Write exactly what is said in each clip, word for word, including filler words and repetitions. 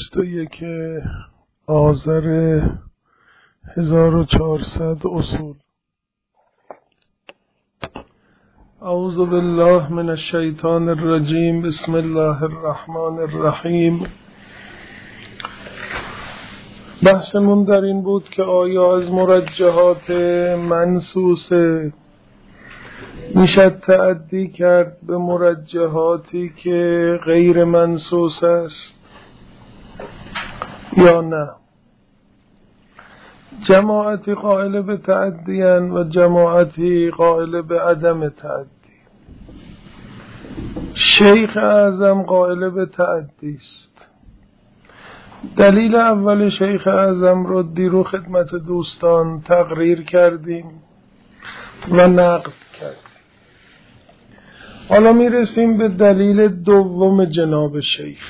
بیست و یک آذر هزار و چهارصد اصول. اعوذ بالله من الشیطان الرجیم. بسم الله الرحمن الرحیم. بحثمون در این بود که آیا از مرجحات منصوصه میشد تعدی کرد به مرجحاتی که غیر منصوص است یا نه. جماعتی قائل به تعدیان و جماعتی قائل به عدم تعدی. شیخ اعظم قائل به تعدی است. دلیل اول شیخ اعظم رو دیرو خدمت دوستان تقریر کردیم و نقد کردیم. حالا میرسیم به دلیل دوم جناب شیخ.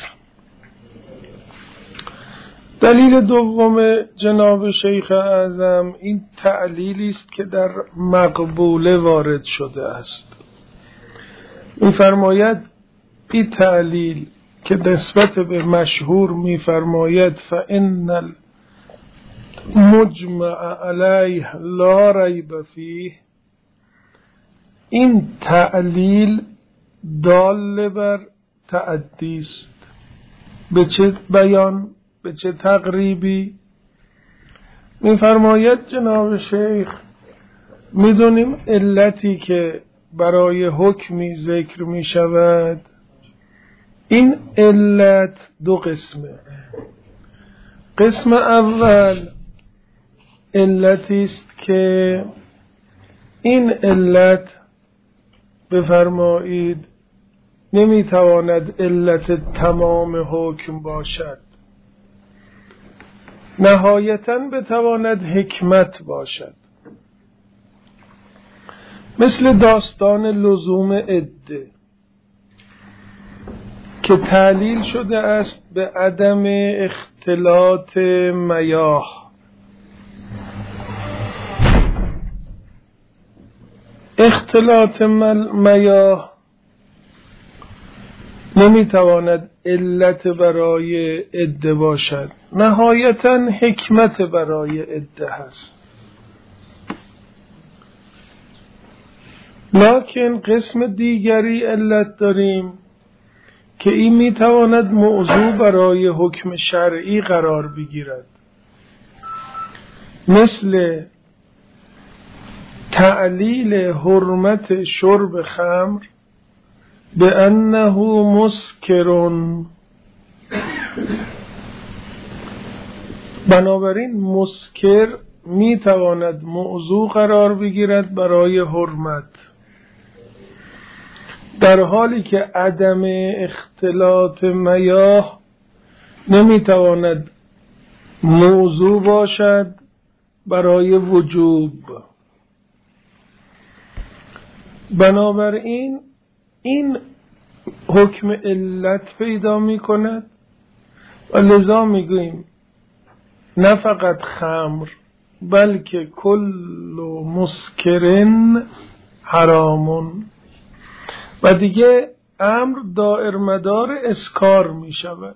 دلیل دوم جناب شیخ اعظم این تعلیلی است که در مقبوله وارد شده است. می‌فرماید این تعلیل که نسبت به مشهور می‌فرماید فإن المجمع علیه لا ریب فیه، این تعلیل دال بر تعدی است. به چه بیان؟ به چه تقریبی؟ می‌فرماید جناب شیخ می‌دونیم علتی که برای حکمی ذکر می‌شود، این علت دو قسمه. قسم اول علتی است که این علت بفرمایید نمیتواند علت تمام حکم باشد، نهایتاً بتواند حکمت باشد. مثل داستان لزوم عده که تعلیل شده است به عدم اختلاط میاه. اختلاط میاه نمیتواند علت برای عده باشد، نهایتاً حکمت برای عده هست. لکن قسم دیگری علت داریم که این میتواند موضوع برای حکم شرعی قرار بگیرد، مثل تعلیل حرمت شرب خمر به انه مسکرون. بنابراین مسکر میتواند موضوع قرار بگیرد برای حرمت، در حالی که عدم اختلاط میاه نمیتواند موضوع باشد برای وجوب. بنابراین این حکم علت پیدا می کند و لذا می گوییم نه فقط خمر بلکه کل مسکرن حرامون، و دیگه امر دائر مدار اسکار می شود.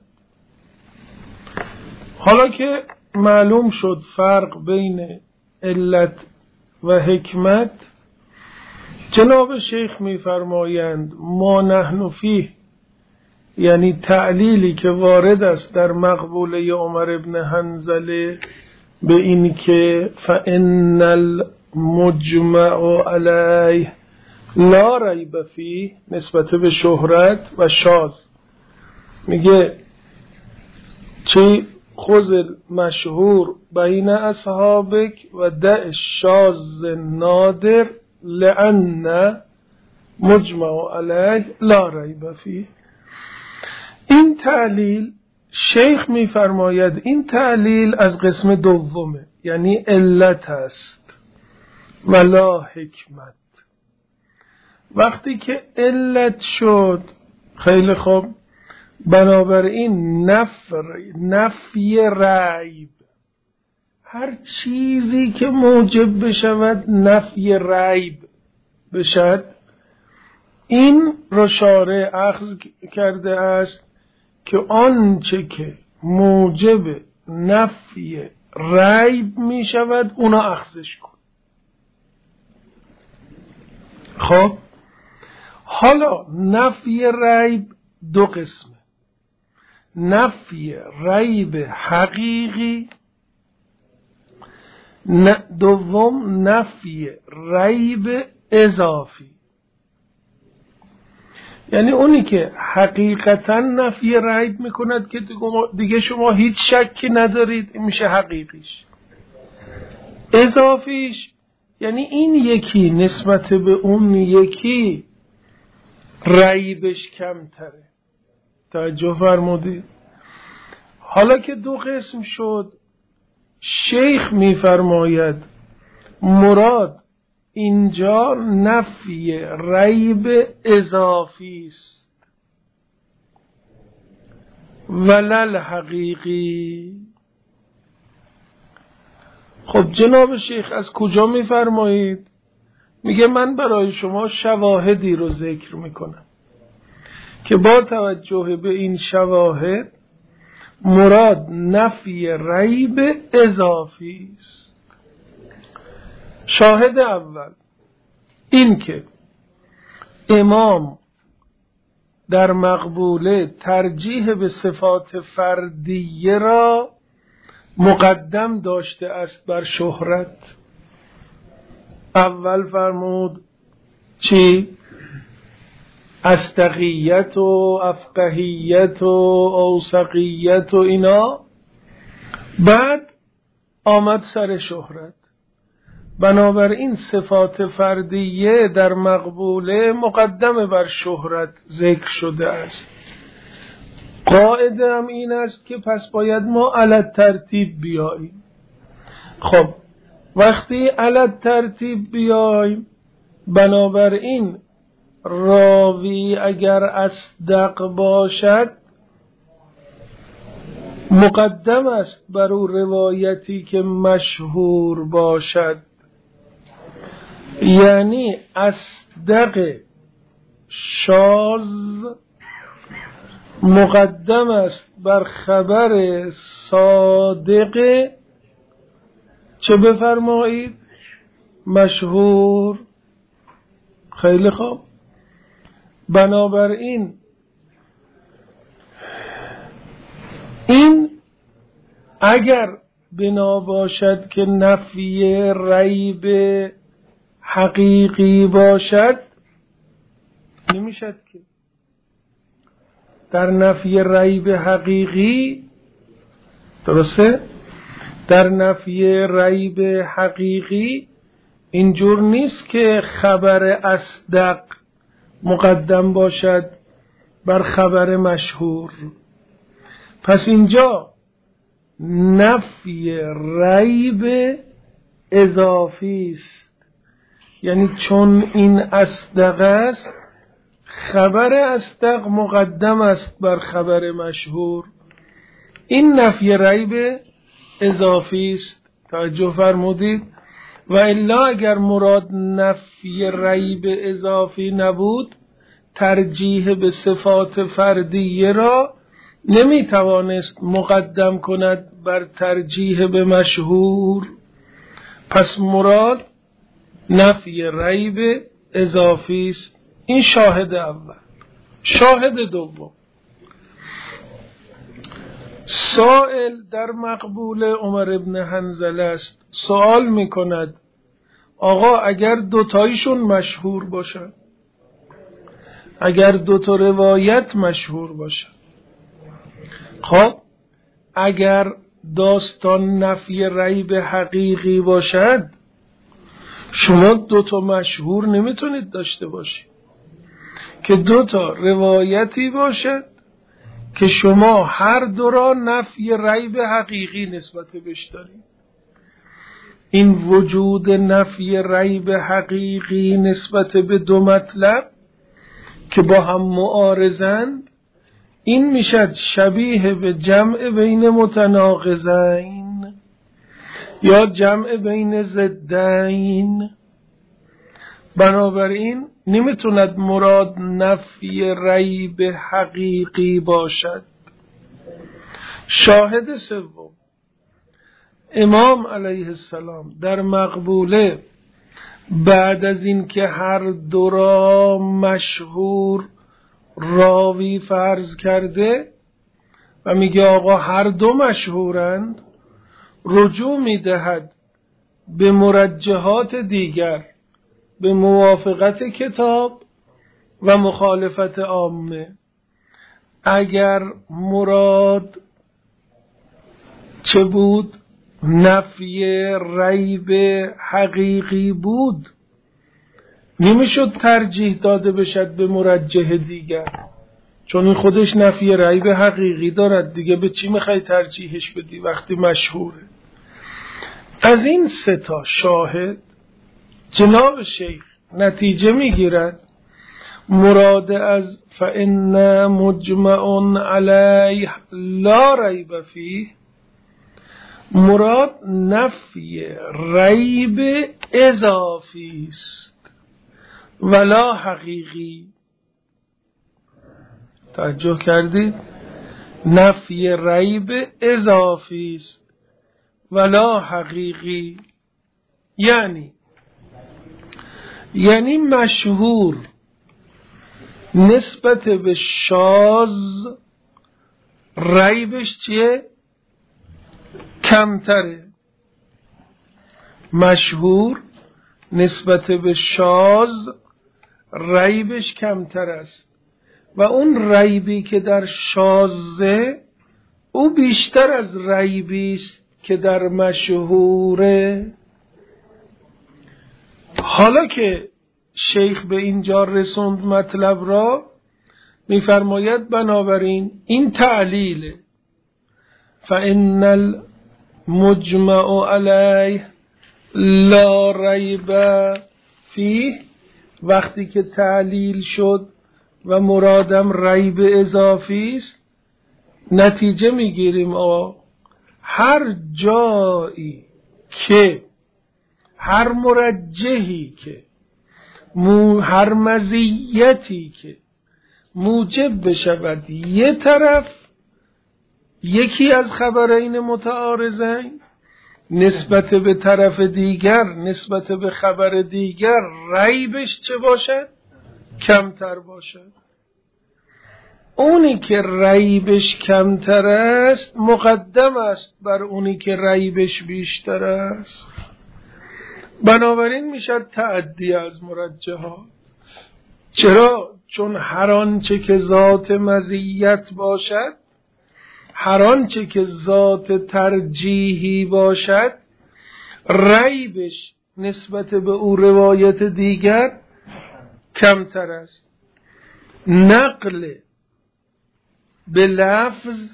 حالا که معلوم شد فرق بین علت و حکمت، جناب شیخ می فرمایند ما نحن فیه، یعنی تعلیلی که وارد است در مقبوله عمر ابن حنظله به این که فإن المجمع علیه لا ریب فیه نسبت به شهرت و شاذ، میگه چی خذ مشهور بین اصحابک و دع شاذ نادر لأن مجمع علیه لا ریب فیه. این تعلیل شیخ میفرماید این تعلیل از قسم دومه، یعنی علت است ولا حکمت. وقتی که علت شد خیلی خوب، بنابراین نفر نفی ریب، هر چیزی که موجب بشود نفی ریب بشد، این را شارع اخذ کرده است که آنچه که موجب نفی ریب می شود اونا اخذش کن. خب حالا نفی ریب دو قسمه، نفی ریب حقیقی، دوم نفی ریب اضافی. یعنی اونی که حقیقتا نفی ریب میکند که دیگه شما هیچ شکی ندارید، این میشه حقیقیش. اضافیش یعنی این یکی نسبت به اون یکی ریبش کمتره. توجه فرمودید؟ حالا که دو قسم شد، شیخ میفرماید مراد اینجا نفی ریب اضافی است ولل حقیقی. خب جناب شیخ از کجا میفرمایید؟ میگه من برای شما شواهدی رو ذکر میکنم که با توجه به این شواهد مراد نفی ریب اضافی است. شاهد اول این که امام در مقبوله ترجیح به صفات فردیه را مقدم داشته است بر شهرت. اول فرمود چی؟ اصدقیت و افقهیت و اوثقیت و اینا، بعد آمد سر شهرت. بنابراین صفات فردیه در مقبوله مقدم بر شهرت ذکر شده است. قاعده هم این است که پس باید ما علی ترتیب بیاییم. خب وقتی علی ترتیب بیاییم، بنابراین راوی اگر اصدق باشد مقدم است بر او روایتی که مشهور باشد. یعنی اصدق شاذ مقدم است بر خبر صادق چه بفرمایید؟ مشهور. خیلی خوب. بنابراین این اگر بنا باشد که نفی ریب حقیقی باشد، نمیشد که در نفی ریب حقیقی، درسته؟ در نفی ریب حقیقی اینجور نیست که خبر اصدق مقدم باشد بر خبر مشهور. پس اینجا نفی ریب اضافی است. یعنی چون این اصدق است، خبر اصدق مقدم است بر خبر مشهور. این نفی ریب اضافی است. توجه فرمودید؟ و الا اگر مراد نفی ریب اضافی نبود، ترجیح به صفات فردیه را نمی توانست مقدم کند بر ترجیح به مشهور. پس مراد نفی ریب اضافی است. این شاهد اول. شاهد دوم، سائل در مقبول عمر ابن حنظله است. سوال می کند آقا اگر دوتایشون مشهور باشن، اگر دوتا روایت مشهور باشن، خب اگر داستان نفی ریب حقیقی باشد، شما دوتا مشهور نمیتونید داشته باشید که دوتا روایتی باشد که شما هر دو را نفی ریب حقیقی نسبت بهش دارید. این وجود نفی ریب حقیقی نسبت به دو مطلب که با هم معارضند، این میشد شبیه به جمع بین متناقضین یا جمع بین ضدین. بنابراین نمیتوند مراد نفی ریب حقیقی باشد، شاهد سوم، امام علیه السلام در مقبوله بعد از این که هر دو را مشهور راوی فرض کرده و میگه آقا هر دو مشهورند، رجوع میدهد به مرجحات دیگر، به موافقت کتاب و مخالفت عامه. اگر مراد چه بود؟ نفی ریب حقیقی بود، نمیشد ترجیح داده بشد به مرجح دیگر، چون این خودش نفی ریب حقیقی دارد دیگه، به چی میخوای ترجیحش بدی وقتی مشهوره؟ از این سه تا شاهد جناب شیخ نتیجه میگیرد مراد از فإن مجمع علیه لا ریب فیه، مراد نفی ریب اضافی است ولا حقیقی. توجه کردید؟ نفی ریب اضافی است ولا حقیقی، یعنی یعنی مشهور نسبت به شاذ ریبش چیه؟ کمتره. مشهور نسبت به شاذ ریبش کمتر است و اون ریبی که در شاذه او بیشتر از ریبی است که در مشهوره. حالا که شیخ به اینجا رسوند مطلب را، میفرماید بنابراین این تعلیل فإن المجمع علیه لا ریب فیه، وقتی که تعلیل شد و مرادم ریب اضافی است، نتیجه میگیریم آقا هر جایی که هر مرجحی که مو هر مزیتی که موجب بشود یه طرف یکی از خبرین متعارضین نسبت به طرف دیگر، نسبت به خبر دیگر ریبش چه باشد؟ کمتر باشد. اونی که ریبش کمتر است مقدم است بر اونی که ریبش بیشتر است. بنابراین میشد تعدی از مرجحات. چرا؟ چون هر آنچه که ذات مزیت باشد، هر آنچه که ذات ترجیحی باشد، ریبش نسبت به او روایت دیگر کمتر است. نقل به لفظ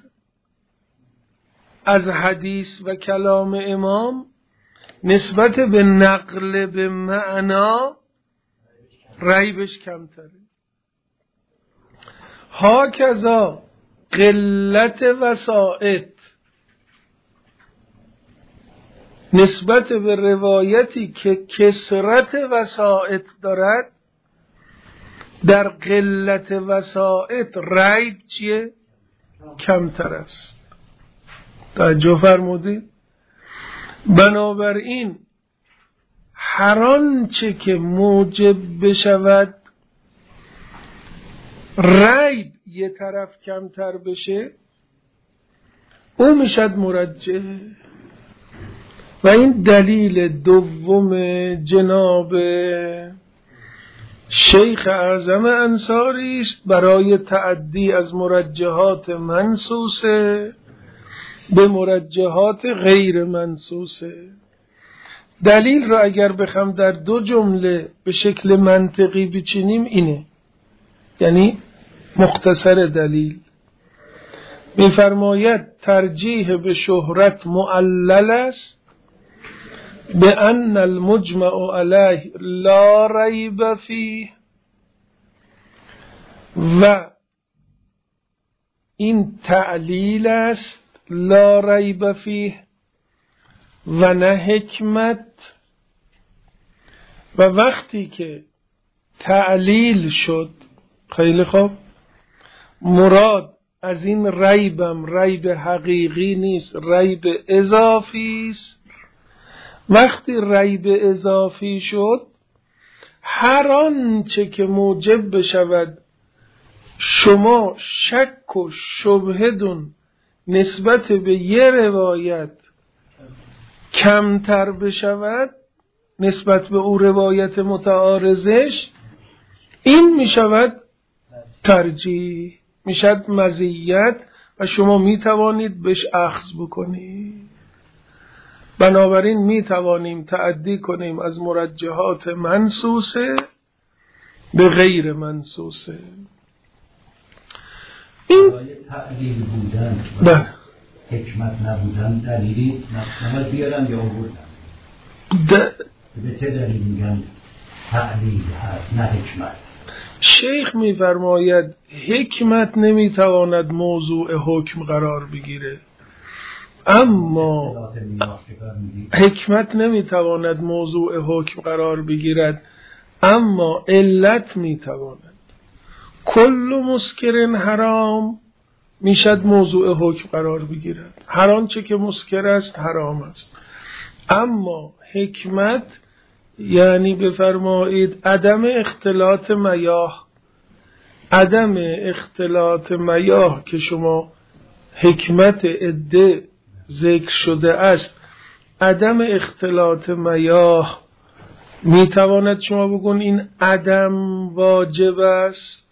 از حدیث و کلام امام نسبت به نقل به معنا ریبش کمتره. هاکذا قلت وسائط نسبت به روایتی که کثرت وسائط دارد، در قلت وسائط ریب چیه؟ کمتر است. توجه فرمودید؟ بنابراین هر آنچه که موجب بشود ریب یه طرف کمتر بشه، او میشد مرجح. و این دلیل دوم جناب شیخ اعظم انصاری است برای تعدی از مرجحات منصوصه به مرجحات غیر منصوصه. دلیل را اگر بخوام در دو جمله به شکل منطقی بچینیم اینه، یعنی مختصر دلیل میفرماید ترجیح به شهرت معلل است به ان المجمع علیه لا ریب فیه، و این تعلیل است لا ریب فیه و نه حکمت. و وقتی که تعلیل شد، خیلی خوب، مراد از این ریبم ریب حقیقی نیست، ریب اضافی است. وقتی ریب اضافی شد، هر آنچه که موجب بشود شما شک و شبهتون نسبت به یه روایت کمتر بشود نسبت به او روایت متعارضش، این می شود ترجیح، می شود مزیت و شما می توانید بهش اخذ بکنید. بنابراین می توانیم تعدی کنیم از مرجحات منصوصه به غیر منصوصه. این تعلیل بودن بله حکمت نبودن دلیلی نمید بیارن یا آوردن ده... به چه دلیل میگن تعلیل هست نه حکمت؟ شیخ میفرماید حکمت نمیتواند موضوع حکم قرار بگیره، اما حکمت نمیتواند موضوع حکم قرار بگیرد، اما علت میتواند. کل مسکرین حرام میشد موضوع حکم قرار بگیرد، هر آنچه که مسکر است حرام است. اما حکمت یعنی بفرمایید عدم اختلاط میاه، عدم اختلاط میاه که شما حکمت عده ذکر شده است، عدم اختلاط میاه میتواند شما بگون این عدم واجب است،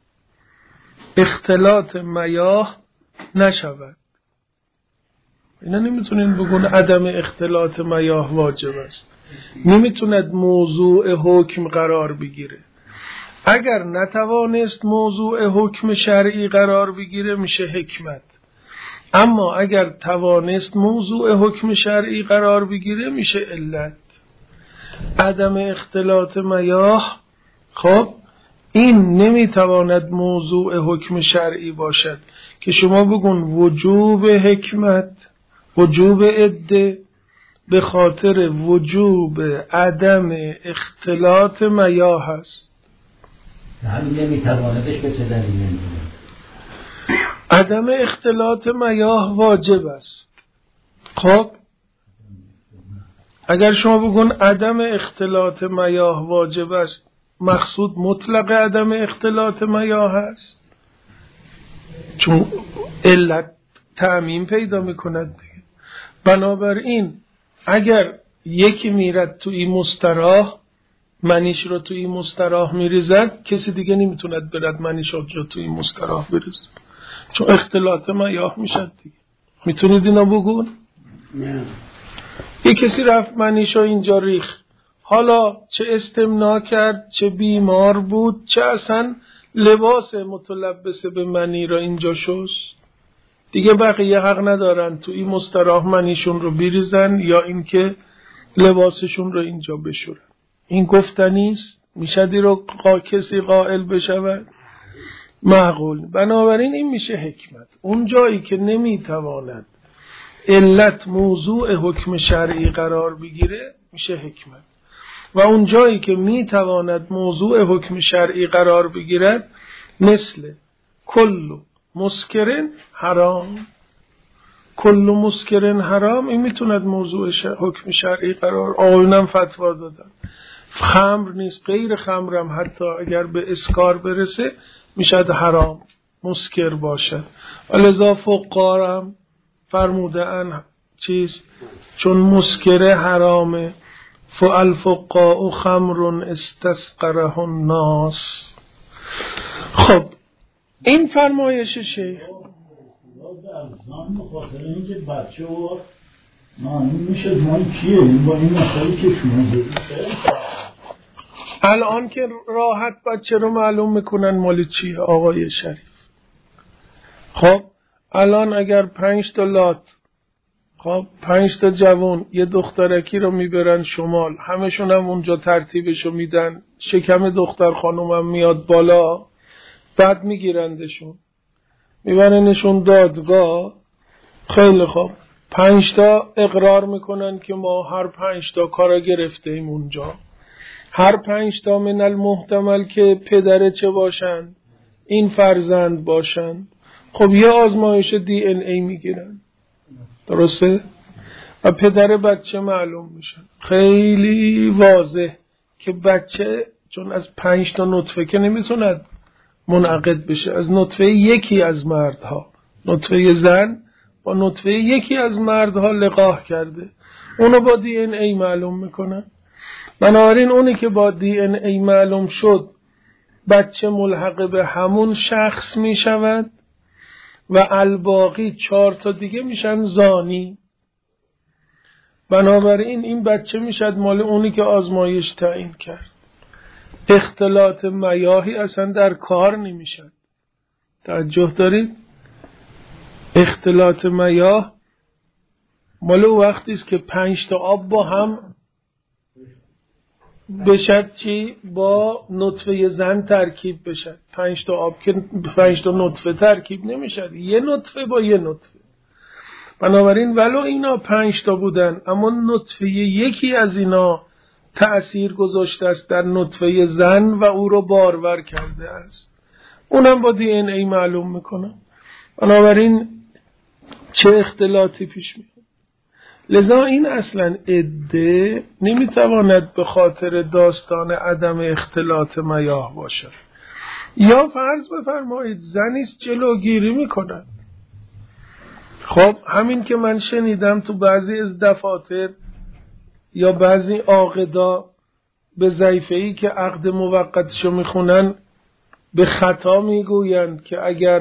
اختلاط میاه نشود. اینا نمیتونین بگون عدم اختلاط میاه واجب است، نمیتوند موضوع حکم قرار بگیره. اگر نتوانست موضوع حکم شرعی قرار بگیره میشه حکمت، اما اگر توانست موضوع حکم شرعی قرار بگیره میشه علت. عدم اختلاط میاه خب این نمیتواند موضوع حکم شرعی باشد که شما بگون وجوب حکمت، وجوب عده به خاطر وجوب عدم اختلاط میاه هست. همین نمیتوانه بهش چه دلیل نمیدونه؟ عدم اختلاط میاه واجب است. خب اگر شما بگون عدم اختلاط میاه واجب است، مقصود مطلق عدم اختلاط میاه هست، چون علت تعمیم پیدا میکند دیگه. بنابراین اگر یکی میرد تو این مستراح، منیش رو تو این مستراح میریزد، کسی دیگه نمیتوند برد منیش رو تو این مستراح بریزد، چون اختلاط میاه میشد دیگه. میتونید اینا بگون؟ نه. یه کسی رفت منیش رو اینجا ریخ، حالا چه استمنا کرد، چه بیمار بود، چه اصلا لباس متلبس به منی را اینجا شست، دیگه بقیه حق ندارن تو این مستراح منیشون رو بریزن یا اینکه لباسشون رو اینجا بشورن. این گفتنیست؟ میشدی رو قا... کسی قائل بشود؟ معقول. بنابراین این میشه حکمت. اون جایی که نمیتواند علت موضوع حکم شرعی قرار بگیره میشه حکمت، و اون جایی که میتواند موضوع حکم شرعی قرار بگیرد مثل کل مسکرین حرام، کل مسکرین حرام، این میتوند موضوع شر... حکم شرعی قرار. آقایونم فتوا دادن خمر نیست، غیر خمرم حتی اگر به اسکار برسه میشد حرام، مسکر باشد. ولذا فقهاء فرموده ان چیز چون مسکر حرامه، فالفقاء خمر استسقره الناس. خب این فرمایش شیخ ازان مخاطره این که بچه و معلوم میشه ما کیه این با این مسئله که شما دارید. الان که راحت بچه رو معلوم میکنن مالی چیه آقای شریف. خب الان اگر پنج تا لات، خب پنج تا جوان یه دخترکی رو میبرن شمال، همشون هم اونجا ترتیبشو میدن، شکم دختر خانومم میاد بالا، بعد میگیرندشون میبرنشون دادگاه. خیلی خوب، پنج تا اقرار میکنن که ما هر پنج تا کارا گرفته ایم اونجا، هر پنج تا من المحتمل که پدر چه باشن، این فرزند باشن. خب یه آزمایش دی ان ای میگیرن، درسته؟ و پدر بچه معلوم میشن. خیلی واضح که بچه چون از پنج تا نطفه که نمیتوند منعقد بشه، از نطفه یکی از مردها، نطفه زن با نطفه یکی از مردها لقاح کرده، اونو با دی ان ای معلوم میکنن. بنابراین اونی که با دی ان ای معلوم شد بچه ملحق به همون شخص میشود و الباقی چهار تا دیگه میشن زانی. بنابراین این بچه میشد مال اونی که آزمایش تعیین کرد. اختلاط میاهی اصلا در کار نمیشد. توجه دارید؟ اختلاط میاه مال وقتی است که پنج تا آب با هم بشد چی؟ با نطفه زن ترکیب بشد. پنج تا آب که پنج تا نطفه ترکیب نمیشد، یه نطفه با یه نطفه. بنابراین ولو اینا پنج تا بودن اما نطفه یکی از اینا تأثیر گذاشته است در نطفه زن و او رو بارور کرده است، اونم با دی ان ای معلوم میکنه. بنابراین چه اختلاطی پیش میاد. لذا این اصلا عده نمیتواند به خاطر داستان عدم اختلاط میاه باشد. یا فرض بفرمایید زنیست جلوگیری میکند. خب همین که من شنیدم تو بعضی از دفاتر یا بعضی عاقدا به ضعیفه‌ای که عقد موقتشو میخونن به خطا میگویند که اگر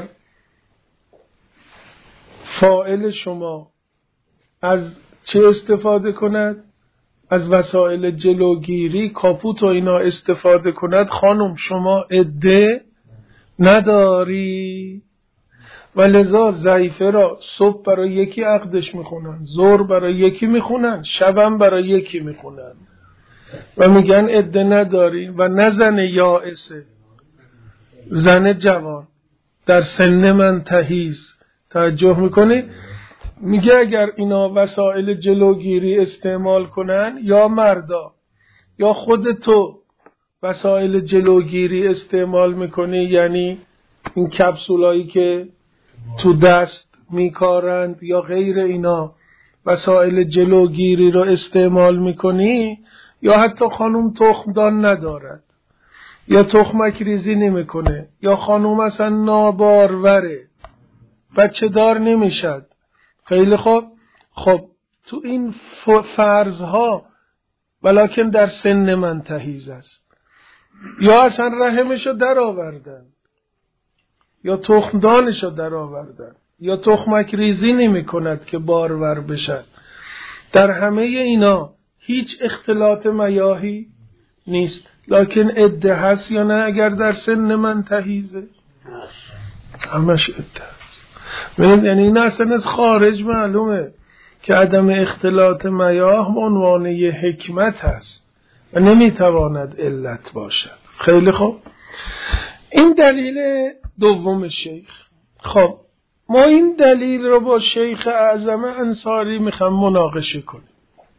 فاعل شما از چه استفاده کند؟ از وسایل جلوگیری کاپوت و اینا استفاده کند، خانم شما عده نداری. و لذا ضعیفه را صبح برای یکی عقدش میخونن، ظهر برای یکی میخونن، شبم برای یکی میخونن و میگن عده نداری. و نه زن یائسه، زن جوان در سن من تهیز. توجه میکنی؟ میگه اگر اینا وسایل جلوگیری استعمال کنن، یا مردا یا خود تو وسایل جلوگیری استعمال میکنی، یعنی این کپسولایی که تو دست میکارند یا غیر اینا وسایل جلوگیری رو استعمال میکنی، یا حتی خانوم تخمدان ندارد یا تخمک ریزی نمیکنه یا خانوم اصلا ناباروره، بچه دار نمیشد. خیلی خوب، خب تو این فرضها ولکن در سن من تهیز است، یا اصلا رحمشو در آوردن یا تخمدانشو در آوردن یا تخمک ریزی نمی کند که بارور بشد. در همه اینا هیچ اختلاط میاهی نیست، لکن عده هست یا نه؟ اگر در سن من تهیزه همش عده هست. یعنی این اصلا از خارج معلومه که عدم اختلاط میاه به عنوان یه حکمت هست و نمیتواند علت باشد. خیلی خوب، این دلیل دوم شیخ. خب ما این دلیل رو با شیخ اعظم انصاری میخوام مناقشه کنیم.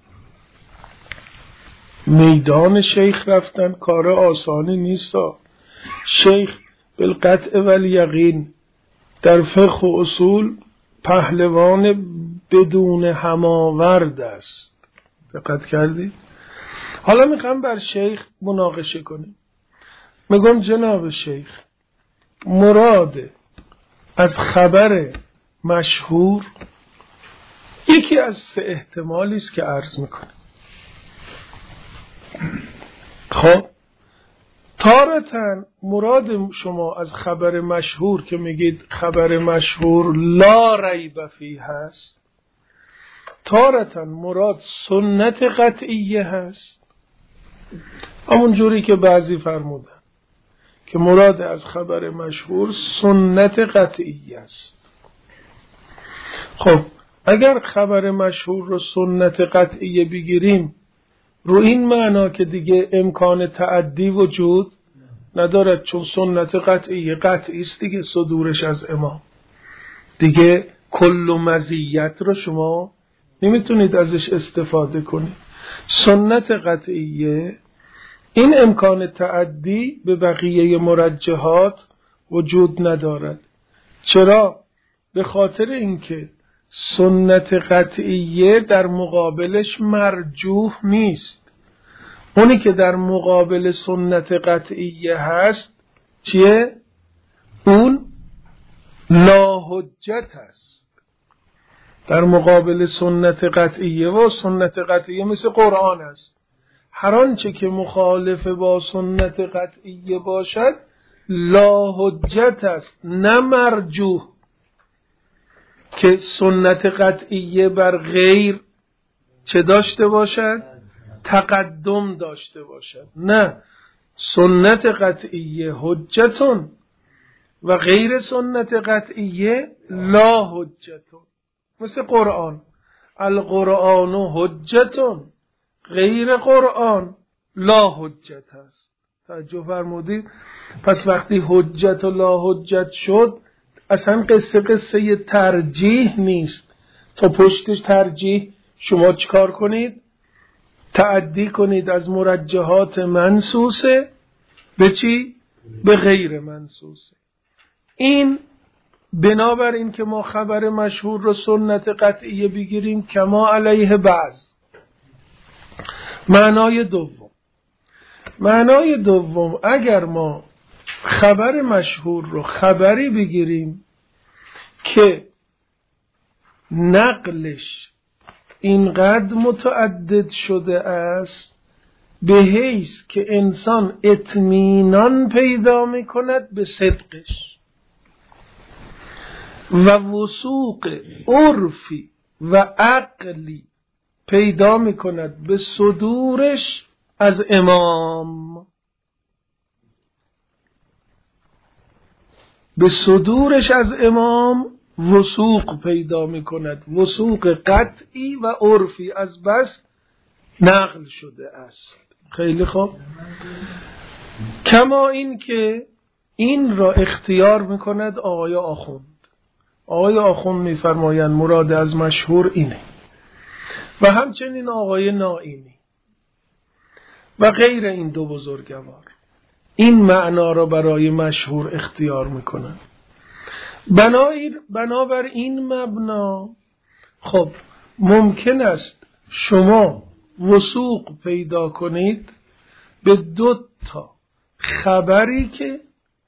میدان شیخ رفتن کار آسانی نیست. شیخ بالقطع والیقین در فقه و اصول پهلوان بدون هماورد است. دقت کردی؟ حالا میخوام بر شیخ مناقشه کنیم. میگم جناب شیخ، مراد از خبر مشهور یکی از سه احتمالی است که عرض میکنه. خب تارتاً مراد شما از خبر مشهور که میگید خبر مشهور لا ریب فیه هست، تارتاً مراد سنت قطعیه هست، همون جوری که بعضی فرمودن که مراد از خبر مشهور سنت قطعیه است. خب اگر خبر مشهور رو سنت قطعیه بگیریم، رو این معنا که دیگه امکان تعدی وجود ندارد، چون سنت قطعیه قطعی است دیگه، صدورش از امام دیگه کل مزیت رو شما نمیتونید ازش استفاده کنید. سنت قطعیه این امکان تعدی به بقیه مرجحات وجود ندارد. چرا؟ به خاطر اینکه سنت قطعیه در مقابلش مرجوح نیست. اونی که در مقابل سنت قطعیه هست چیه؟ اون لا حجت هست. در مقابل سنت قطعیه و سنت قطعیه مثل قرآن است. هر آنچه که مخالف با سنت قطعیه باشد لا حجت است، نه مرجوح که سنت قطعیه بر غیر چه داشته باشد؟ تقدم داشته باشد. نه، سنت قطعیه حجتون و غیر سنت قطعیه لا حجتون. مثل قرآن، القرآن حجتون، غیر قرآن لا حجت هست. توجه فرمودید؟ پس وقتی حجت و لا حجت شد اصلا قصه قصه ترجیح نیست. تا پشتش ترجیح شما چیکار کنید؟ تعدی کنید از مرجحات منصوصه به چی؟ به غیر منصوصه. این بنابر این که ما خبر مشهور رو سنت قطعیه بگیریم کما علیه بعض. معنای دوم معنای دوم اگر ما خبر مشهور رو خبری بگیریم که نقلش اینقدر متعدد شده است به حیث که انسان اطمینان پیدا می کند به صدقش و وثوق عرفی و عقلی پیدا می کند به صدورش از امام، به صدورش از امام وثوق پیدا می کند، وثوق قطعی و عرفی از بس نقل شده است. خیلی خوب. کما این که این را اختیار می کند آقای آخوند. آقای آخوند می فرمایند مراد از مشهور اینه و همچنین آقای نائینی و غیر این دو بزرگوار این معنا را برای مشهور اختیار میکنن. بنابر این مبنا خب ممکن است شما وثوق پیدا کنید به دو تا خبری که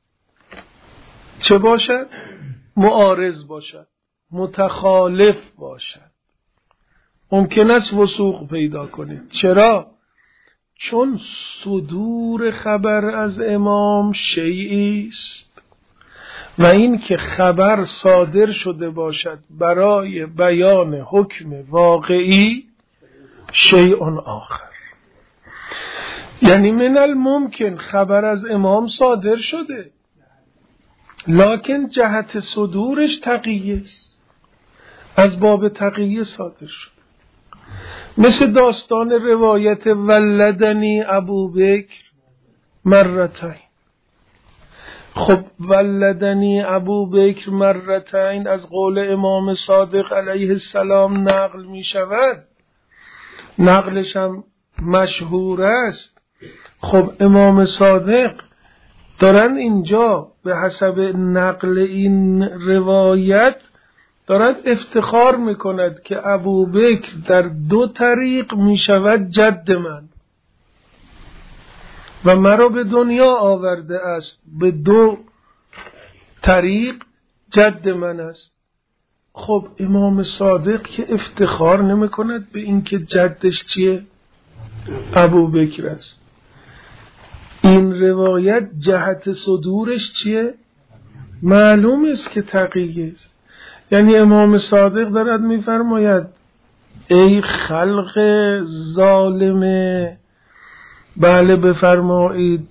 چه باشد؟ معارض باشد، متخالف باشد. ممکن است وثوق پیدا کنید. چرا؟ چون صدور خبر از امام شیئی است و این که خبر صادر شده باشد برای بیان حکم واقعی شیء آخر. یعنی من الممکن خبر از امام صادر شده لکن جهت صدورش تقیه است، از باب تقیه صادر شده. مثل داستان روایت ولدنی ابوبکر مرتین. خب ولدنی ابوبکر مرتین از قول امام صادق علیه السلام نقل می شود، نقلش هم مشهور است. خب امام صادق دارن اینجا به حسب نقل این روایت دارد افتخار میکند که ابوبکر در دو طریق میشود جد من و مرا به دنیا آورده است، به دو طریق جد من است. خب امام صادق که افتخار نمیکند به این که جدش چیه؟ ابوبکر است. این روایت جهت صدورش چیه؟ معلوم است که تقیه است. یعنی امام صادق دارد میفرماید ای خلق ظالمه، بله بفرمایید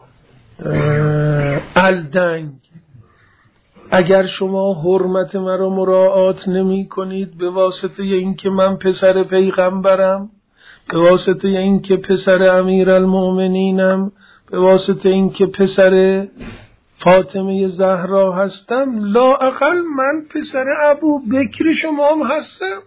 الدنگ، اگر شما حرمت مرا مراعات نمی کنید به واسطه این که من پسر پیغمبرم، به واسطه این که پسر امیرالمؤمنینم، به واسطه این که پسر فاطمه زهرا هستم، لا اقل من پسر ابو بکر شما هم هستم.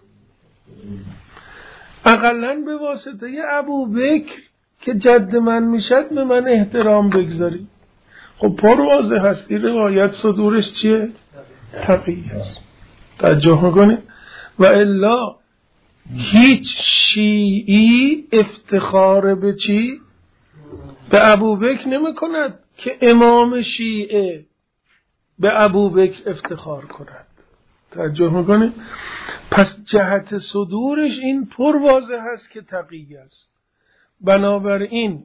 اقلن به واسطه ابو بکر که جد من میشد به من احترام بگذارید. خب پر واضح هست این روایت صدورش چیه؟ تقیه است. توجه میکنید؟ و الا هیچ شیعی افتخار به چی؟ به ابوبکر نمی کند که امام شیعه به ابوبکر افتخار کند. توجه میکنید؟ پس جهت صدورش این پر واضح هست که تقی است. بنابراین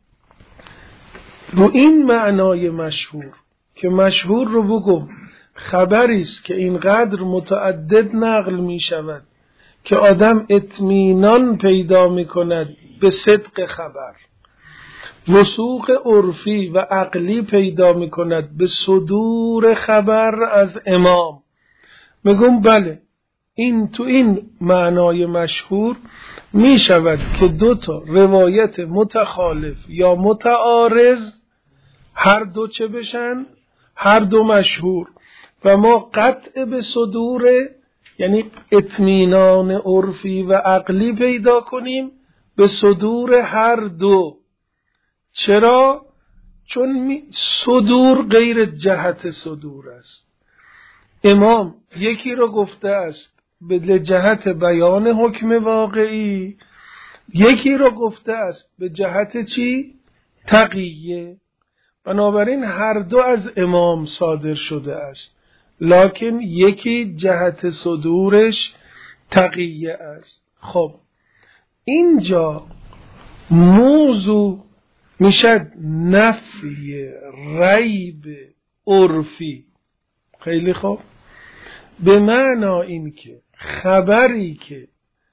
رو این معنای مشهور که مشهور رو بگم خبری است که اینقدر متعدد نقل می شود که آدم اطمینان پیدا می کند به صدق خبر، وثوق عرفی و عقلی پیدا می کند به صدور خبر از امام. میگم بله این تو این معنای مشهور می شود که دو تا روایت متخالف یا متعارض هر دو چه بشن؟ هر دو مشهور و ما قطع به صدور یعنی اطمینان عرفی و عقلی پیدا کنیم به صدور هر دو. چرا؟ چون صدور غیر جهت صدور است. امام یکی رو گفته است به جهت بیان حکم واقعی، یکی رو گفته است به جهت چی؟ تقیه. بنابراین هر دو از امام صادر شده است، لکن یکی جهت صدورش تقیه است. خب اینجا موضوع میشد نفی ریب عرفی. خیلی خوب، به معنا این که خبری که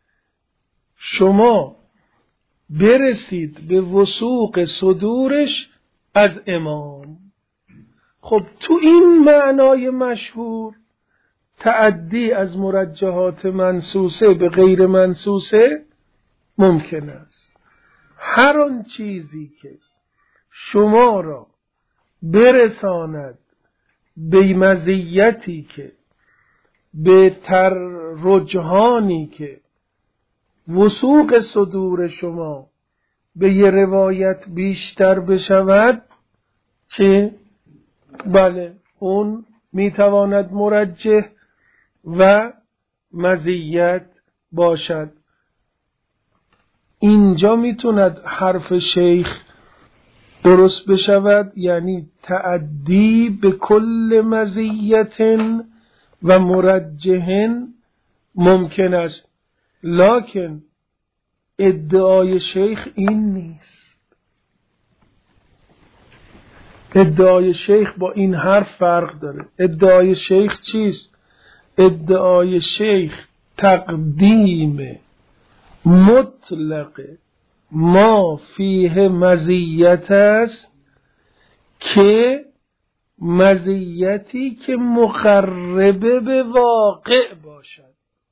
شما برسید به وثوق صدورش از امام، خب تو این معنای مشهور تعدی از مرجحات منصوصه به غیر منصوصه ممکن است. هر آن چیزی که شما را برساند به مزیتی که به تر رجحانی که وثوق صدور شما به یه روایت بیشتر بشود، چه؟ بله اون میتواند مرجح و مزیت باشد. اینجا میتوند حرف شیخ درست بشود، یعنی تعدی به کل مزیت و مرجح ممکن است، لکن ادعای شیخ این نیست. ادعای شیخ با این حرف فرق داره. ادعای شیخ چیست؟ ادعای شیخ تقدیم مطلق ما فیه مزیت است که مزیتی که مقربه به واقع باشد.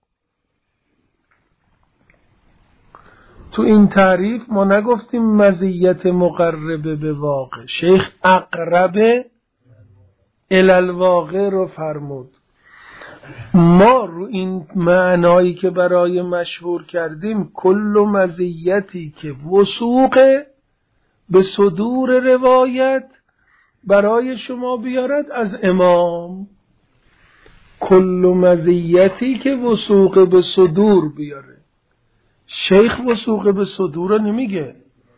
تو این تعریف ما نگفتیم مزیت مقربه به واقع، شیخ اقرب الالواقع رو فرمود. ما رو این معنایی که برای مشهور کردیم کل مزیتی که وثوق به صدور روایت برای شما بیارد از امام، کل مزیتی که وثوق به صدور بیاره. شیخ وثوق به صدور رو نمیگه،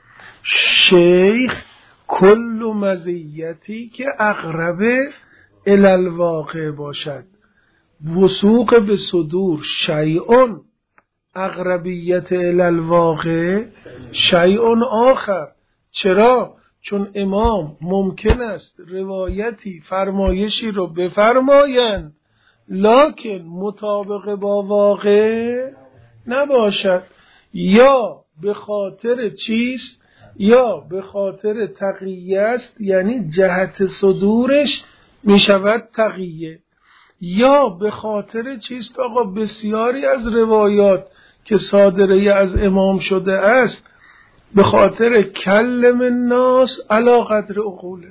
شیخ کل مزیتی که اقرب الالواقع باشد. وثوق به صدور شیئون، اقربیت الالواقع شیئون آخر. چرا؟ چون امام ممکن است روایتی فرمایشی رو بفرمایند لکن مطابق با واقع نباشد، یا به خاطر چیست؟ یا به خاطر تقیه است، یعنی جهت صدورش می شود تقیه، یا به خاطر چیست؟ آقا بسیاری از روایات که صادره از امام شده است به خاطر کلم الناس علی قدر عقوله،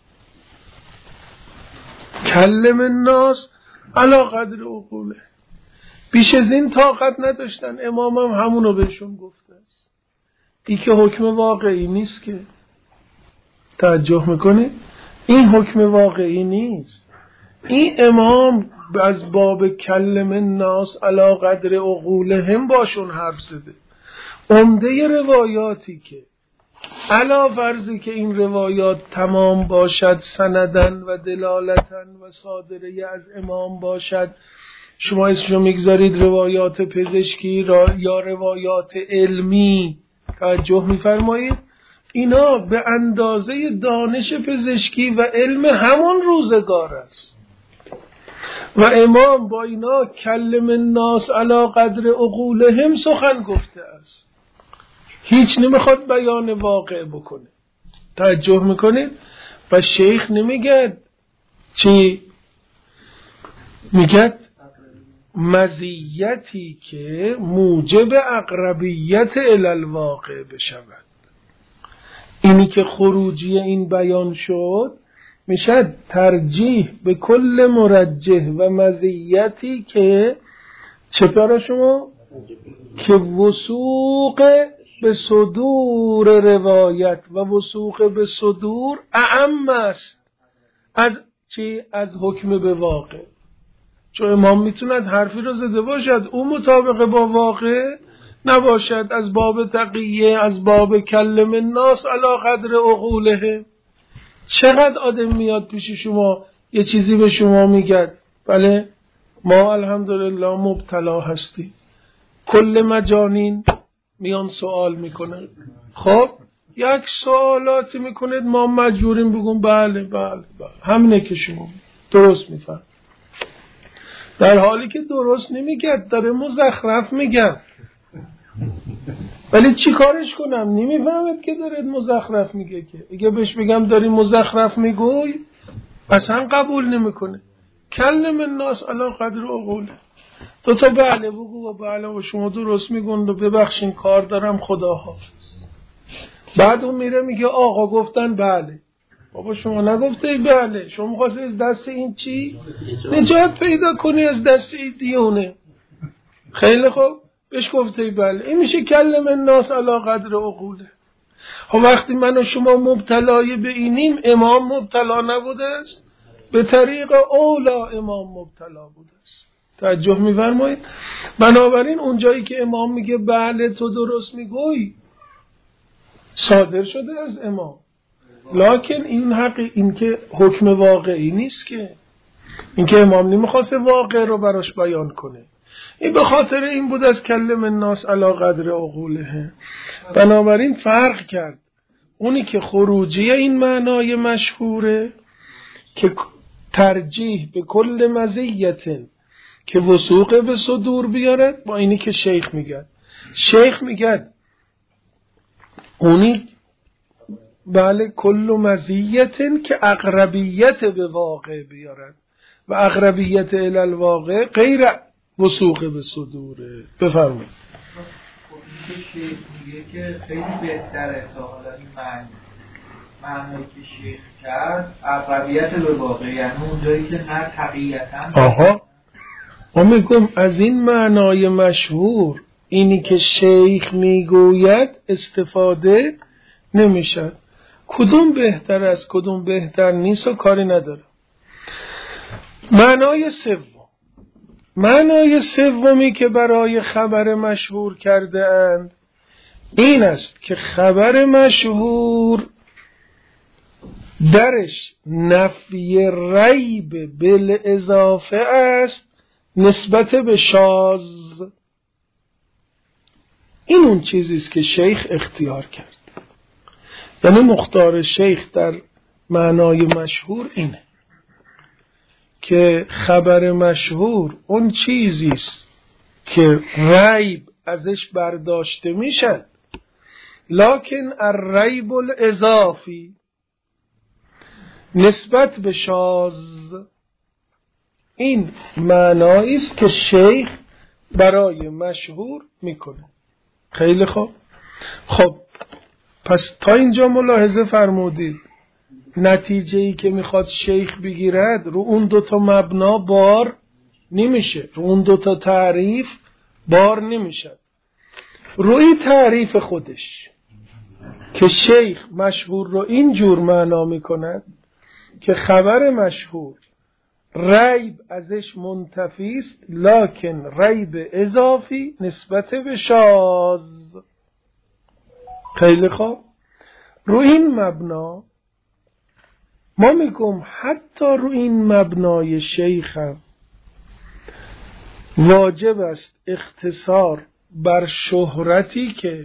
کلم الناس علی قدر عقوله، بیش از این طاقت نداشتن. امام هم همونو بهشون گفته است. این که حکم واقعی نیست که. توجه میکنی؟ این حکم واقعی نیست. این امام از باب کلم الناس علی قدر عقولهم باشون حرف زده. عمده روایاتی که علا فرضی که این روایات تمام باشد سندن و دلالتن و صادره از امام باشد، شما اسمشو میگذارید روایات پزشکی را یا روایات علمی، توجه میفرمایید اینا به اندازه دانش پزشکی و علم همون روزگار است و امام با اینا کلم الناس علی قدر عقولهم سخن گفته است، هیچ نمیخواد بیان واقع بکنه. توجه میکنید؟ و شیخ نمیگد چی؟ میگد مزیتی که موجب اقربیت الی الواقع بشود. اینی که خروجی این بیان شد میشه ترجیح به کل مرجح و مزیتی که چه برای شما؟ که وثوق به صدور روایت و وثوق به صدور اعم است از چی؟ از حکم به واقع. چون امام میتوند حرفی رو زده باشد اون مطابق با واقع نباشد، از باب تقیه، از باب کلم الناس علی قدر عقوله. چقدر آدم میاد پیش شما یه چیزی به شما میگه، بله ما الحمدلله مبتلا هستیم، کل مجانین میان سوال میکنن، خب یک سوالاتی میکنید ما مجبوریم بگیم بله بله بله همینه که شما درست میفهم، در حالی که درست نمیگه، داره مزخرف میگه. ولی چی کارش کنم؟ نمیفهمد که داره مزخرف میگه. که اگه بهش بگم داری مزخرف میگوی اصلا قبول نمیکنه. کلم الناس علی قدر عقوله. تو تا بله بگو و بله و شما درست میگن و ببخشین کار دارم خدا حافظ. بعد اون میره میگه آقا گفتن بله. بابا شما نگفته بله، شما می‌خواستی از دست این چی نجات پیدا کنی، از دست این دیونه. خیلی خوب بهش گفته بله، این میشه کلم الناس علی قدر عقوله. خب وقتی من و شما مبتلای به اینیم، امام مبتلا نبوده است؟ به طریق اولا امام مبتلا بوده است. توجه می‌فرمایید؟ بنابراین اون جایی که امام میگه بله تو درست میگوی صادر شده از امام، لکن این حق این که حکم واقعی نیست، که این که امام نمیخواسته واقع رو براش بیان کنه، این به خاطر این بود از کلم الناس علی قدر عقوله. بنابراین فرق کرد اونی که خروجی این معنای مشهوره که ترجیح به کل مزیت که وثوق به صدور بیارد، با اینی که شیخ میگه. شیخ میگه اونی بله کل مزیت که اقربیت به واقع بیارد و اقربیت الی الواقع غیر وثوق به صدوره. بفرمایید. شیخ میگه که خیلی بهتره تا حالا این معنی معنی که شیخ کرد اقربیت به واقع، یعنی اون جایی که نه تقییتاً. آها ما میگم از این معنای مشهور اینی که شیخ میگوید استفاده نمیشه. کدوم بهتر است کدوم بهتر نیست و کاری نداره. معنای سوم، معنای سومی که برای خبر مشهور کرده اند این است که خبر مشهور درش نفی ریب بالاضافه است نسبت به شاذ. این اون چیزیست که شیخ اختیار کرد. یعنی مختار شیخ در معنای مشهور اینه که خبر مشهور اون چیزیست که ریب ازش برداشته میشد، لکن الریب الاضافی نسبت به شاذ. این معنایی است که شیخ برای مشهور میکنه. خیلی خوب. خب پس تا اینجا ملاحظه فرمودید نتیجه ای که میخواد شیخ بگیرد رو اون دوتا مبنا بار نمیشه، رو اون دوتا تعریف بار نمیشه، روی تعریف خودش که شیخ مشهور رو اینجور معنا میکند که خبر مشهور ریب ازش منتفی است، لکن ریب اضافی نسبت به شاذ. خیلی خوب، رو این مبنا ما میگم حتی رو این مبنای شیخم واجب است اختصار بر شهرتی که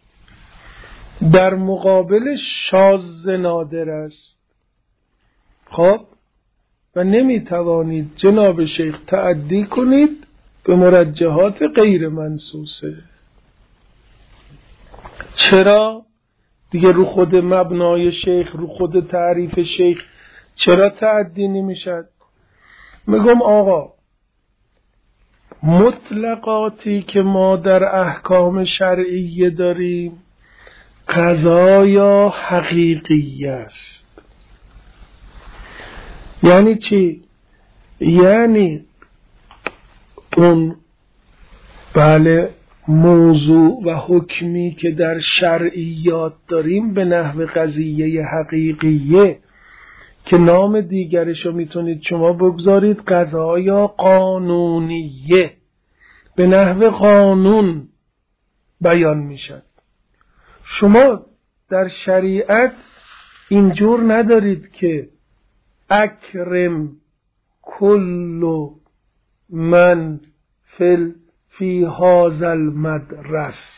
در مقابل شاذ نادر است. خب و نمیتوانید جناب شیخ تعدی کنید به مرجحات غیر منصوصه. چرا؟ دیگه رو خود مبنای شیخ، رو خود تعریف شیخ چرا تعدی نمیشد؟ میگم آقا مطلقاتی که ما در احکام شرعیه داریم قضایا حقیقی است. یعنی چی؟ یعنی اون بله موضوع و حکمی که در شرعیات داریم به نحو قضیه حقیقیه که نام دیگرشو میتونید شما بگذارید قضایا قانونیه، به نحو قانون بیان میشد. شما در شریعت اینجور ندارید که اکرم کل من فل فی هذا المدرس،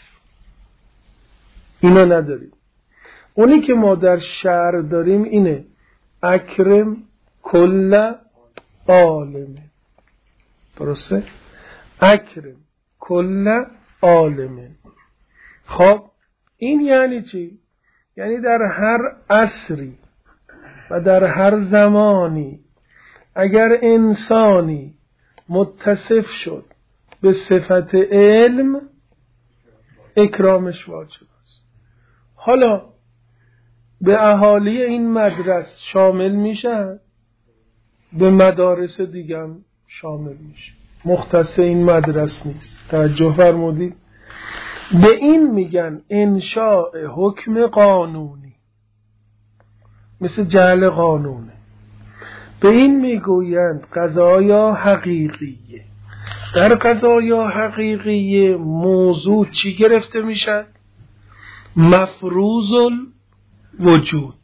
اینا نداریم. اونی که ما در شعر داریم اینه اکرم کل عالم. درسته؟ اکرم کل عالم. خب این یعنی چی؟ یعنی در هر عصری و در هر زمانی اگر انسانی متصف شد به صفت علم اکرامش واجب است. حالا به اهالی این مدرسه شامل میشن، به مدارس دیگه هم شامل میشه، مختص این مدرسه نیست. توجه فرمودید؟ به این میگن انشاء حکم قانونی، مثل جعل قانونه. به این میگویند قضایا حقیقیه. در قضایا حقیقیه موضوع چی گرفته میشد؟ مفروض الوجود.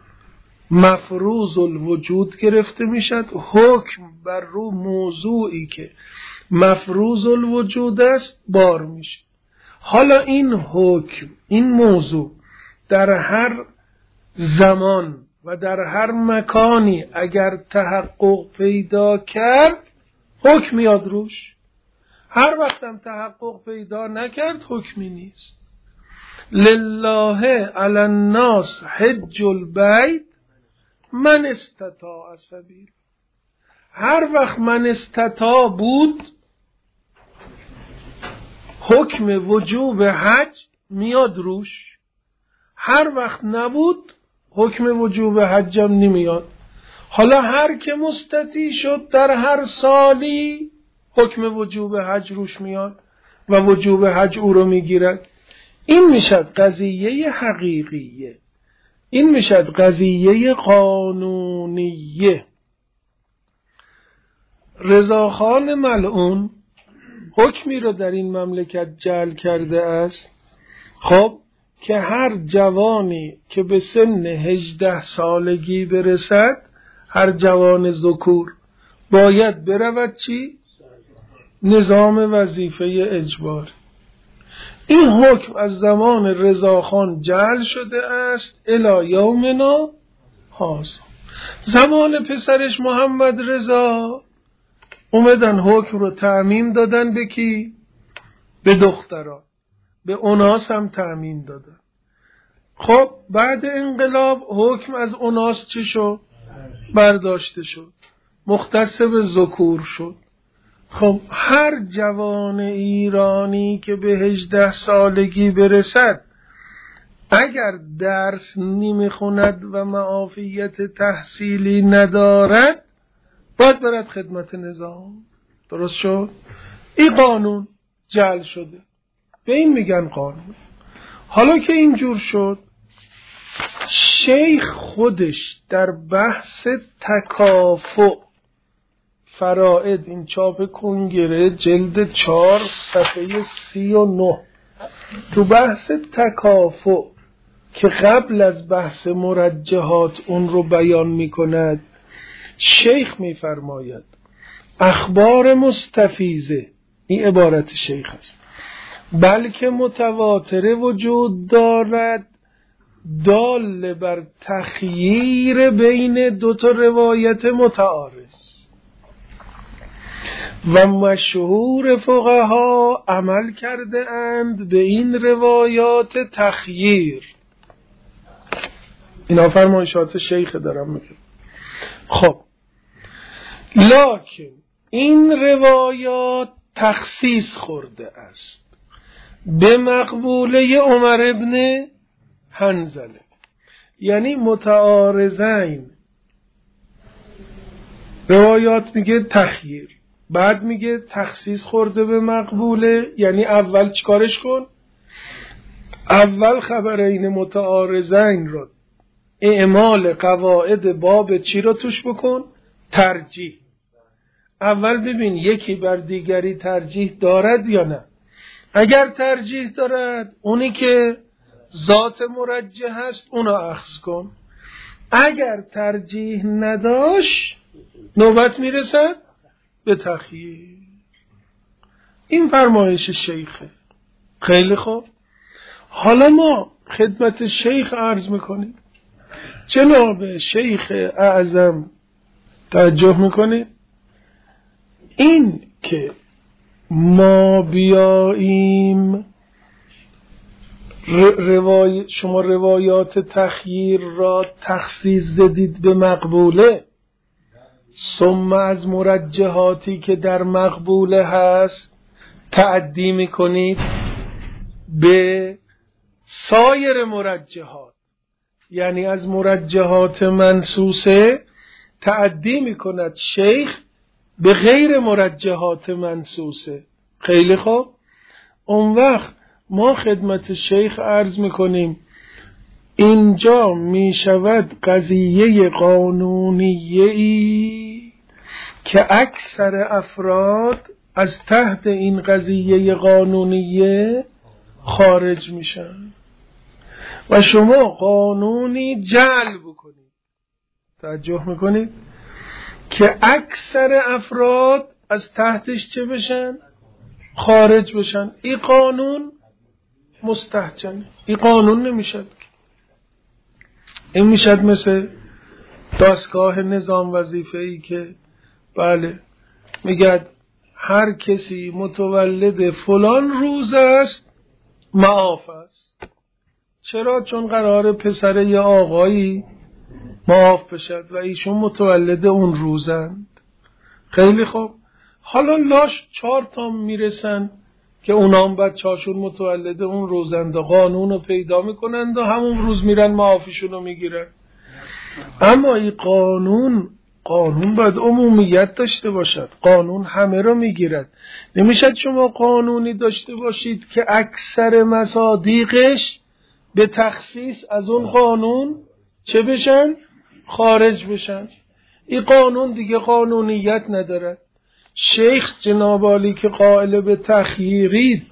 مفروض الوجود گرفته میشد، حکم بر رو موضوعی که مفروض الوجود است بار میشه. حالا این حکم، این موضوع در هر زمان و در هر مکانی اگر تحقق پیدا کرد حکم میاد روش. هر وقتم تحقق پیدا نکرد حکمی نیست. لله علی الناس حج البیت من استطاع سبیل. هر وقت من استطاع بود حکم وجوب حج میاد روش. هر وقت نبود حکم وجوب حجم نمیاد. حالا هر که مستطیع شد در هر سالی حکم وجوب حج روش میاد و وجوب حج او رو میگیرد. این میشد قضیه حقیقیه، این میشد قضیه قانونیه. رضاخان ملعون حکمی رو در این مملکت جعل کرده است، خب که هر جوانی که به سن هجده سالگی برسد، هر جوان ذکور باید برود چی؟ نظام وظیفه اجباری. این حکم از زمان رضاخان جعل شده است الی یومنا هذا. زمان پسرش محمد رضا اومدن حکم رو تعمیم دادن به کی؟ به دختران، به اناس هم تعمیم دادن. خب بعد انقلاب حکم از اناس چی شد؟ برداشته شد، مختص به ذکور شد. خب هر جوان ایرانی که به هجده سالگی برسد اگر درس نمیخوند و معافیت تحصیلی ندارد باید برد خدمت نظام. درست شد؟ این قانون جعل شده، به این میگن قانون. حالا که اینجور شد، شیخ خودش در بحث تکافؤ فرائد، این چاپ کنگره جلد چهار صفحه سی و نه، تو بحث تکافؤ که قبل از بحث مرجحات اون رو بیان می کند، شیخ می فرماید اخبار مستفیضه، این عبارت شیخ است، بلکه متواتره وجود دارد دال بر تخییر بین دو تا روایت متعارض و مشهور فقها عمل کرده اند به این روایات تخییر. اینا فرمایشات شیخ دارم میگم. خب لکن این روایات تخصیص خورده است به مقبوله عمر ابن حنظله، یعنی متعارضین. روایات میگه تخییر، بعد میگه تخصیص خورده به مقبوله، یعنی اول چیکارش کن؟ اول خبرین متعارضین رو اعمال قواعد باب چی رو توش بکن؟ ترجیح. اول ببین یکی بر دیگری ترجیح دارد یا نه. اگر ترجیح دارد اونی که ذات مرجح هست اونو اخذ کن. اگر ترجیح نداشت نوبت میرسد به تخییر. این فرمایش شیخه. خیلی خوب، حالا ما خدمت شیخ عرض میکنیم. جناب شیخ اعظم توجه میکنید، این که ما بیاییم روای شما روایات تخییر را تخصیص زدید به مقبوله، ثم از مرجحاتی که در مقبوله هست تعدی میکنید به سایر مرجحات، یعنی از مرجحات منصوصه تعدی میکند شیخ به غیر مرجحات منصوصه. خیلی خوب، اون وقت ما خدمت شیخ عرض میکنیم اینجا میشود قضیه قانونیه ای که اکثر افراد از تحت این قضیه قانونیه خارج میشن و شما قانونی جعل بکنید. توجه میکنید که اکثر افراد از تحتش چه بشن؟ خارج بشن. این قانون مستحجنه، این قانون نمیشد. این میشد مثل دستگاه نظام وظیفه‌ای که بله میگد هر کسی متولد فلان روز است معاف است. چرا؟ چون قراره پسر یا آقایی معاف بشد و ایشون متولد اون روزند. خیلی خوب، حالا لاش چهار تا میرسن که اونام بچه‌هاشون متولد اون روزند و قانون رو پیدا میکنند و همون روز میرن معافیشون رو میگیرن. اما این قانون قانون باید عمومیت داشته باشد، قانون همه رو میگیرد. نمیشد شما قانونی داشته باشید که اکثر مصادیقش به تخصیص از اون قانون چه بشن؟ خارج بشن. این قانون دیگه قانونیت ندارد. شیخ جناب عالی که قائل به تخییرید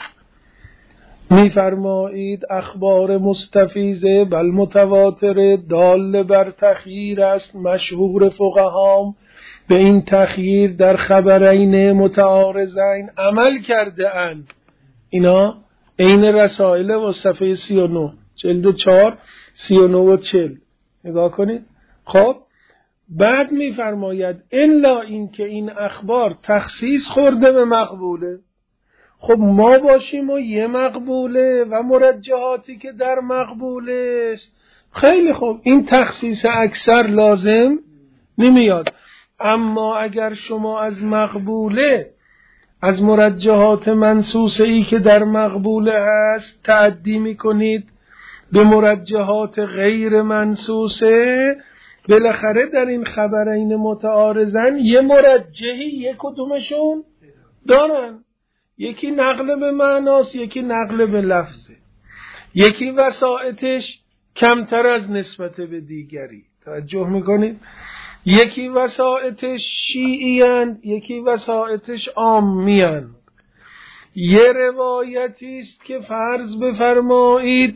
میفرمایید اخبار مستفیضه بل متواتر دال بر تخییر است. مشهور فقهام به این تخییر در خبرین متعارضین عمل کرده اند. اینا این رسائل و صفحه سی و نه جلد چهار سی و نه و چل نگاه کنید. خب بعد میفرماید الا این که این اخبار تخصیص خورده به مقبوله. خب ما باشیم و یه مقبوله و مرجحاتی که در مقبوله است. خیلی خوب، این تخصیص اکثر لازم نمیاد. اما اگر شما از مقبوله، از مرجحات منصوصه ای که در مقبوله هست تعدی میکنید به مرجحات غیر منصوصه، بالاخره در این خبرین متعارضن یه مرجحی یک کدومشون دارن. یکی نقل به معناست، یکی نقل به لفظه، یکی وسائطش کمتر از نسبت به دیگری. توجه میکنید؟ یکی وسائطش شیعی‌اند، یکی وسائطش عامی‌اند. یه روایتی است که فرض بفرمایید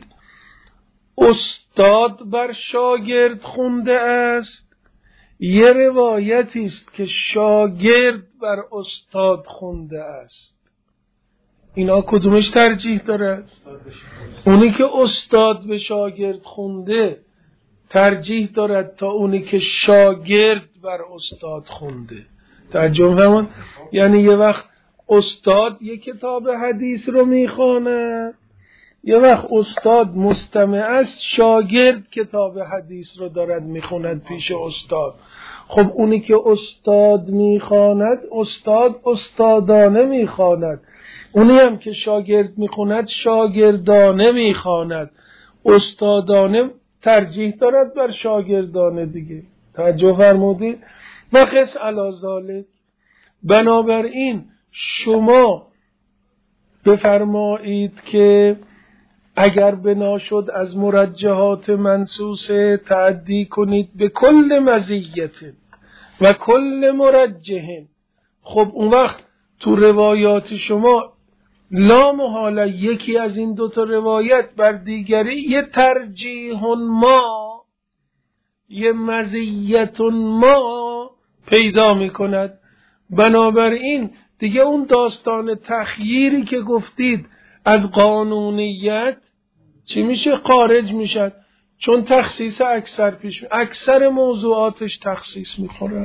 استاد بر شاگرد خونده است، یه روایتی است که شاگرد بر استاد خونده است. اینا کدومش ترجیح داره؟ اونی که استاد به شاگرد خونده ترجیح دارد تا اونی که شاگرد بر استاد خونده. ترجمه فرمون؟ یعنی یه وقت استاد یه کتاب حدیث رو میخونه، یه وقت استاد مستمع است، شاگرد کتاب حدیث رو دارد میخوند پیش استاد. خب اونی که استاد میخواند استاد استادانه میخواند، اونی هم که شاگرد میخوند شاگردانه میخواند. استادانه ترجیح دارد بر شاگردانه دیگه. توجه فرمودید؟ و قس علی ذالک. بنابراین شما بفرمایید که اگر بنا شد از مرجحات منصوصه تعدی کنید به کل مزیت و کل مرجح، خب اون وقت تو روایات شما لا محاله یکی از این دوتا روایت بر دیگری یه ترجیح ما، یه مزیت ما پیدا می کند. بنابراین دیگه اون داستان تخییری که گفتید از قانونیت چی میشه؟ خارج میشد، چون تخصیص اکثر پیش می. اکثر موضوعاتش تخصیص میخوره.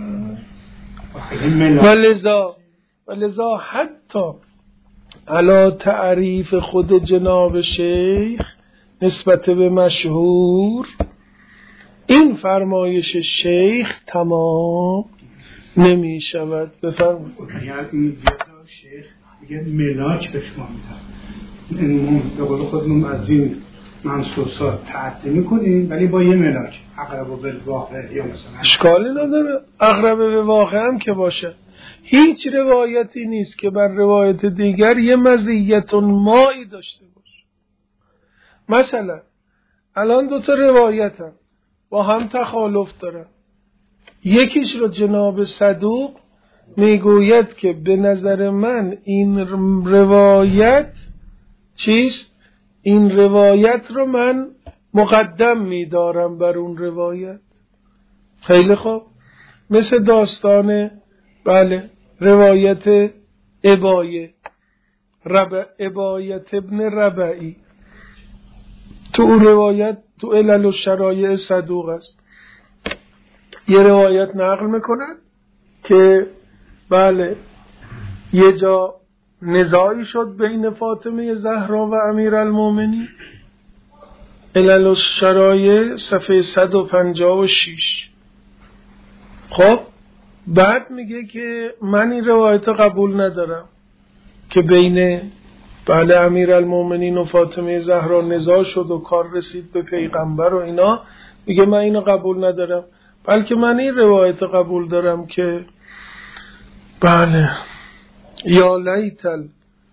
ولذا ولذا حتی علا تعریف خود جناب شیخ نسبت به مشهور، این فرمایش شیخ تمام نمی شود. بفرمایید. یعنی این شیخ میگه ملاک به شما میدن، به قول خودمون از این منصوصات تعدی میکنیم ولی با یه ملاک اقرب به واقع، یا مثلا اشکالی نداره اقرب به واقع هم که باشه. هیچ روایتی نیست که بر روایت دیگر یه مزیت مایی داشته باشه. مثلا الان دو تا روایت هم با هم تخالف دارن. یکیش رو جناب صدوق میگوید که به نظر من این روایت چیست؟ این روایت رو من مقدم میدارم بر اون روایت. خیلی خوب. مثل داستان بله روایت ابایه ربع ابایت ابن ربعی، تو اون روایت تو علل و شرایع صدوق است. یه روایت نقل میکنن که بله یه جا نزاعی شد بین فاطمه زهرا و امیرالمومنین، علل و شرایع صفحه صد و پنجاه و شش. خب بعد میگه که من این روایت قبول ندارم که بین بله امیرالمومنین و فاطمه زهرا نزاع شد و کار رسید به پیغمبر و اینا. میگه من اینو قبول ندارم، بلکه من این روایت قبول دارم که بله یا لیتل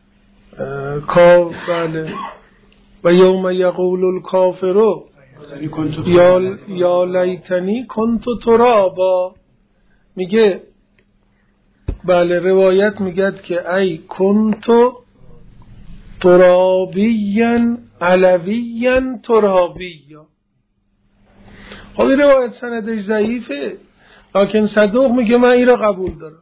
کا بله و یوم یقول الکافر یا یا لیتنی کنت ترابا. میگه بله روایت میگه که ای کنت ترابیا علویا ترابیا. خب این روایت سندش ضعیفه، لکن صدوق میگه من این را قبول دارم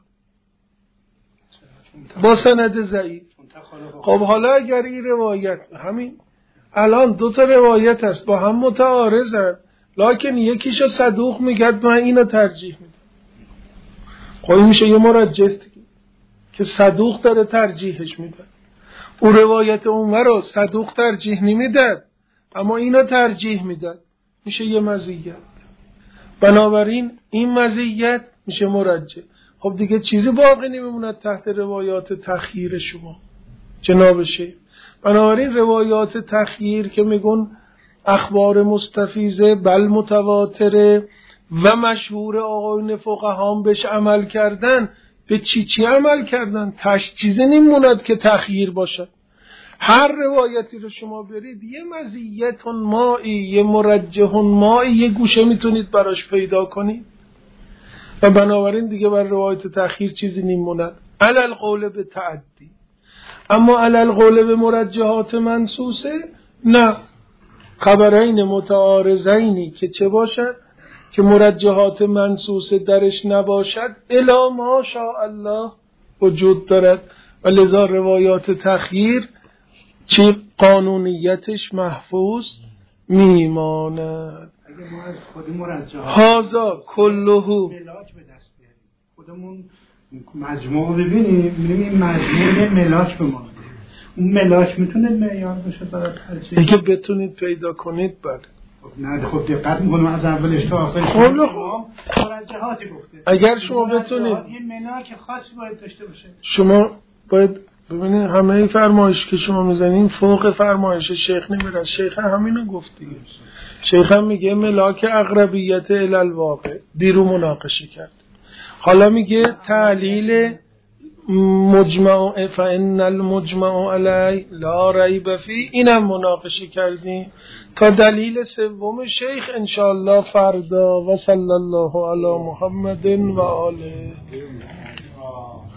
با سند ضعیف. خب حالا اگر این روایت همین الان دو تا روایت هست با هم متعارضن، لکن یکیشو صدوق میگه من اینو ترجیح میدم، خب این میشه یه مرجح که صدوق داره ترجیحش میده. اون روایت اونور رو صدوق ترجیح نمیداد اما اینو ترجیح میداد، میشه یه مزیت. بنابراین این مزیت میشه مرجح. خب دیگه چیزی باقی نمیموند تحت روایات تخییر شما جناب شیخ. بنابراین روایات تخییر که میگن اخبار مستفیضه بل متواتره و مشهور آقایون فقهام بهش عمل کردن، به چی چی عمل کردن؟ تش چیزی نمیموند که تخییر باشه. هر روایتی رو شما برید یه مزیت مایی، یه مرجح مایی، یه گوشه میتونید براش پیدا کنید. و بنابراین دیگه بر روایت تأخیر چیزی نیموند. علل قول به تعدی. اما علل قول به مرجحات منصوصه نه، خبرین متعارضینی که چه باشد که مرجحات منصوصه درش نباشد الا ما شاء الله وجود دارد و لذا روایات تخییر چی قانونیتش محفوظ میماند. اگه ما از خود مرجحات هازا کلهو ملاک به دست بیاریم، خودمون مجموع ببینیم، می‌بینیم این مجموع ملاک به ما میده. اون ملاک میتونه معیار باشه برای ترجیح؟ اگه بتونید پیدا کنید بله. نه خب دقت میکنم از اولش تا آخرش خب مرجحاتی گفته. اگر شما بتونید یه ملاک خاصی باید داشته باشه. شما باید ببینید همه فرمایش که شما میزنین فوق فرمایش شیخ نمیره. شیخ همینو گفت دیگه. شیخ هم میگه ملاک اقربیت الی الواقع، دیرو مناقشه کرد. حالا میگه تعلیل مجمع فان المجمع علی لا ریب فی، اینم مناقشه کردیم تا دلیل سوم شیخ انشاءالله فردا. و صلی الله علی محمد و آله.